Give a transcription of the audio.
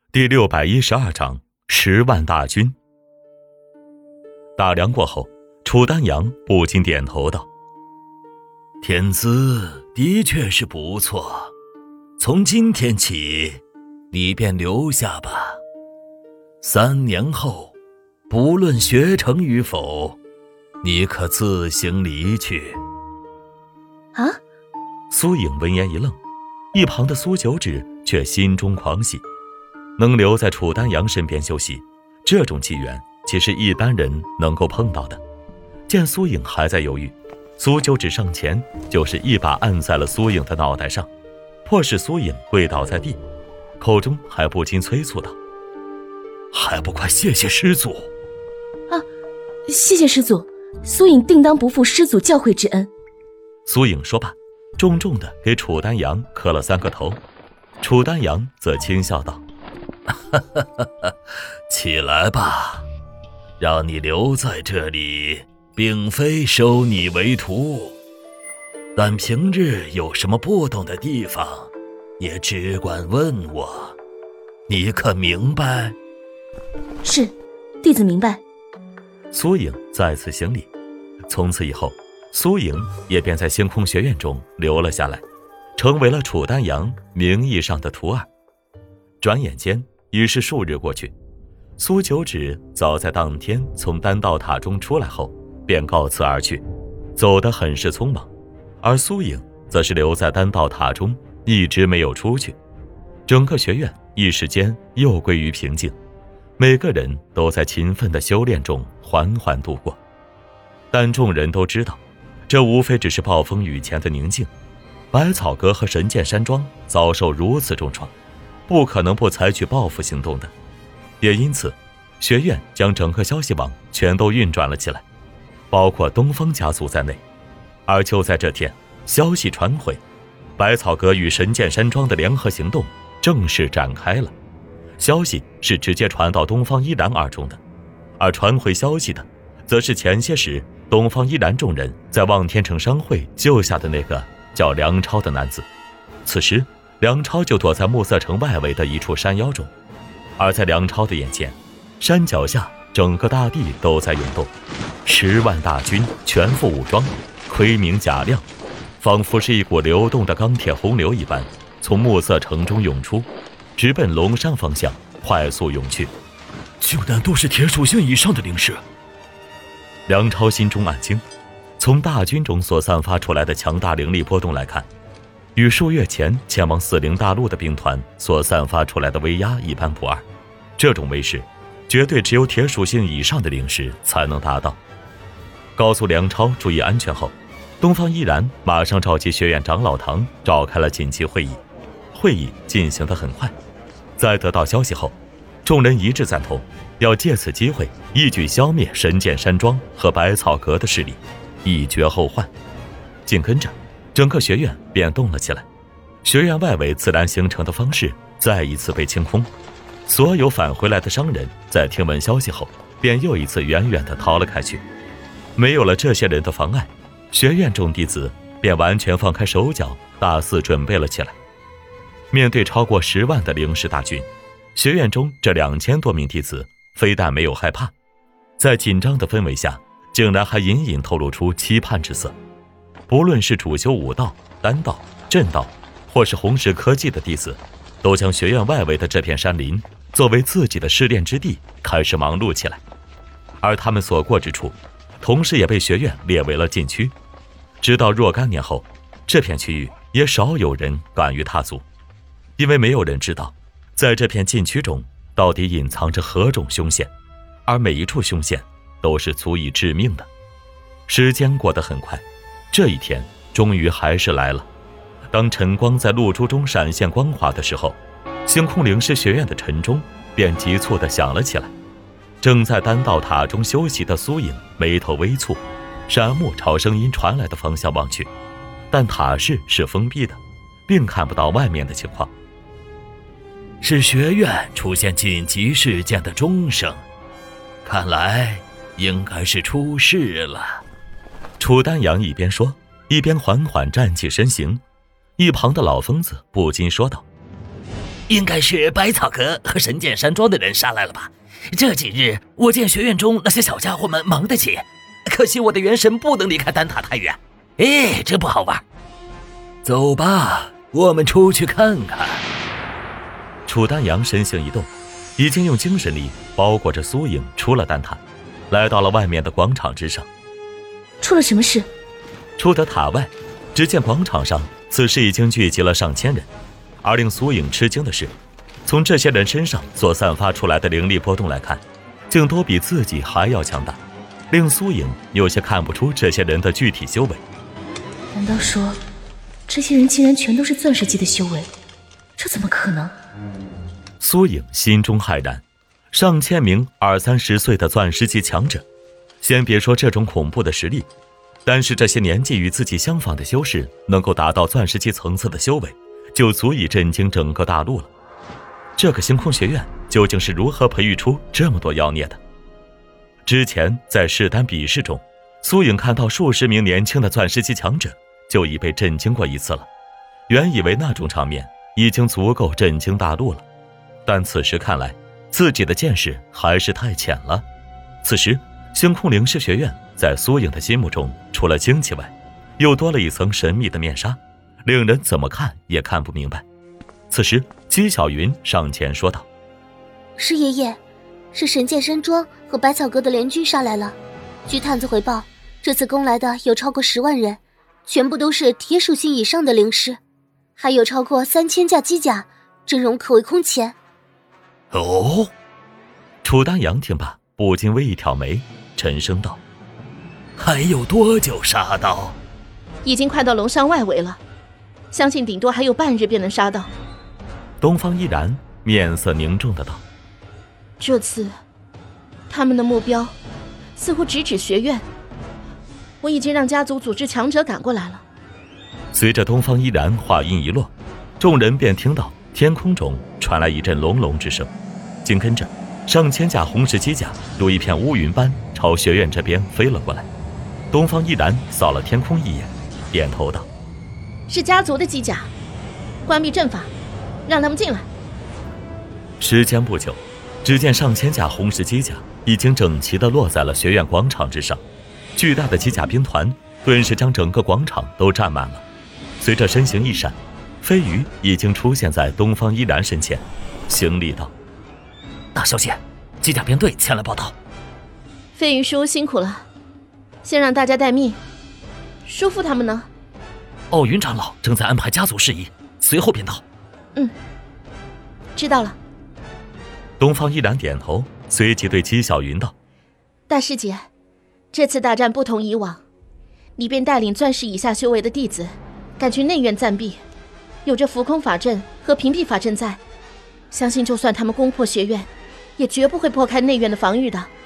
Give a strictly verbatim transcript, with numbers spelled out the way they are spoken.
第六百一十二章十万大军。打量过后，楚丹阳不禁点头道： 天资的确是不错，从今天起你便留下吧，三年后不论学成与否，你可自行离去。 啊！ 苏颖闻言一愣，一旁的苏九指却心中狂喜，能留在楚丹阳身边休息，这种机缘岂是一般人能够碰到的。见苏颖还在犹豫，苏九指上前就是一把按在了苏颖的脑袋上，迫使苏颖跪倒在地，口中还不禁催促道： 还不快谢谢师祖！ 啊，谢谢师祖，苏颖定当不负师祖教诲之恩。 苏颖说罢，重重地给楚丹阳磕了三个头。楚丹阳则轻笑道： 起来吧，让你留在这里并非收你为徒，但平日有什么不懂的地方也只管问我，你可明白？ 是，弟子明白。 苏颖再次行礼，从此以后苏颖也便在星空学院中留了下来，成为了楚丹阳名义上的徒儿。转眼间已是数日过去，苏九指早在当天从丹道塔中出来后便告辞而去，走得很是匆忙，而苏颖则是留在丹道塔中一直没有出去。整个学院一时间又归于平静，每个人都在勤奋的修炼中缓缓度过。但众人都知道，这无非只是暴风雨前的宁静，百草阁和神剑山庄遭受如此重创，不可能不采取报复行动的。也因此，学院将整个消息网全都运转了起来，包括东方家族在内。而就在这天，消息传回，百草阁与神剑山庄的联合行动正式展开了。消息是直接传到东方依然耳中的，而传回消息的则是前些时东方依然众人在望天城商会救下的那个叫梁超的男子。此时梁超就躲在暮色城外围的一处山腰中，而在梁超的眼前，山脚下整个大地都在涌动，十万大军全副武装，盔明甲亮，仿佛是一股流动的钢铁洪流一般，从暮色城中涌出，直奔龙山方向快速涌去。 竟然都是铁属性以上的灵士！ 梁超心中暗惊，从大军中所散发出来的强大灵力波动来看，与数月前前往死灵大陆的兵团所散发出来的威压一般不二，这种威势绝对只有铁属性以上的灵士才能达到。告诉梁超注意安全后，东方依然马上召集学院长老堂召开了紧急会议。会议进行得很快，在得到消息后，众人一致赞同要借此机会一举消灭神剑山庄和百草阁的势力，以绝后患。紧跟着整个学院便动了起来，学院外围自然形成的方式再一次被清空。所有返回来的商人在听闻消息后便又一次远远地逃了开去。没有了这些人的妨碍，学院众弟子便完全放开手脚，大肆准备了起来。面对超过十万的灵士大军，学院中这两千多名弟子非但没有害怕，在紧张的氛围下，竟然还隐隐透露出期盼之色。不论是主修武道、丹道、阵道，或是红石科技的弟子，都将学院外围的这片山林作为自己的试炼之地，开始忙碌起来。而他们所过之处，同时也被学院列为了禁区。直到若干年后，这片区域也少有人敢于踏足，因为没有人知道在这片禁区中到底隐藏着何种凶险，而每一处凶险都是足以致命的。时间过得很快，这一天终于还是来了。当晨光在露珠中闪现光华的时候，星空灵师学院的晨钟便急促地响了起来。正在丹道塔中休息的苏颖眉头微蹙，闪目朝声音传来的方向望去，但塔室是封闭的，并看不到外面的情况。 是学院出现紧急事件的钟声，看来应该是出事了。 楚丹阳一边说，一边缓缓站起身形。一旁的老疯子不禁说道： 应该是百草阁和神剑山庄的人杀来了吧？这几日我见学院中那些小家伙们忙得起，可惜我的元神不能离开丹塔太远。哎，这不好玩。走吧，我们出去看看。 楚丹阳身形一动，已经用精神力包裹着苏影出了丹塔，来到了外面的广场之上。 出了什么事？ 出得塔外，只见广场上此时已经聚集了上千人，而令苏影吃惊的是，从这些人身上所散发出来的灵力波动来看，竟都比自己还要强大，令苏影有些看不出这些人的具体修为。 难道说这些人竟然全都是钻石级的修为？这怎么可能？ 苏影心中骇然，上千名二三十岁的钻石级强者，先别说这种恐怖的实力，但是这些年纪与自己相仿的修士能够达到钻石级层次的修为，就足以震惊整个大陆了。这个星空学院究竟是如何培育出这么多妖孽的？之前在试丹比试中，苏影看到数十名年轻的钻石级强者，就已被震惊过一次了。原以为那种场面已经足够震惊大陆了，但此时看来，自己的见识还是太浅了。此时，星空灵师学院在苏影的心目中，除了惊奇外，又多了一层神秘的面纱，令人怎么看也看不明白。此时，姬小云上前说道：“ 师爷爷，是神剑山庄和百草阁的联军杀来了。据探子回报，这次攻来的有超过十万人，全部都是铁属性以上的灵师，还有超过三千架机甲，阵容可谓空前。” 哦， 楚丹阳听罢，不禁微一挑眉，沉声道：“ 还有多久杀到？” 已经快到龙山外围了，相信顶多还有半日便能杀到。 东方依然面色凝重的道：“ 这次他们的目标似乎直指学院，我已经让家族组织强者赶过来了。” 随着东方依然话音一落，众人便听到天空中传来一阵隆隆之声，紧跟着上千架红石机甲如一片乌云般朝学院这边飞了过来。东方依然扫了天空一眼，点头道：“ 是家族的机甲，关闭阵法，让他们进来。” 时间不久，只见上千架红石机甲已经整齐地落在了学院广场之上，巨大的机甲兵团顿时将整个广场都占满了。随着身形一闪，飞鱼已经出现在东方依然身前，行礼道：“ 大小姐，机甲编队前来报道。” 飞鱼叔辛苦了，先让大家待命。叔父他们呢？ 奥云长老正在安排家族事宜，随后便到。 嗯，知道了。 东方依然点头，随即对姬小云道：“ 大师姐，这次大战不同以往，你便带领钻石以下修为的弟子赶去内院暂避，有着浮空法阵和屏蔽法阵在，相信就算他们攻破学院，也绝不会破开内院的防御的。”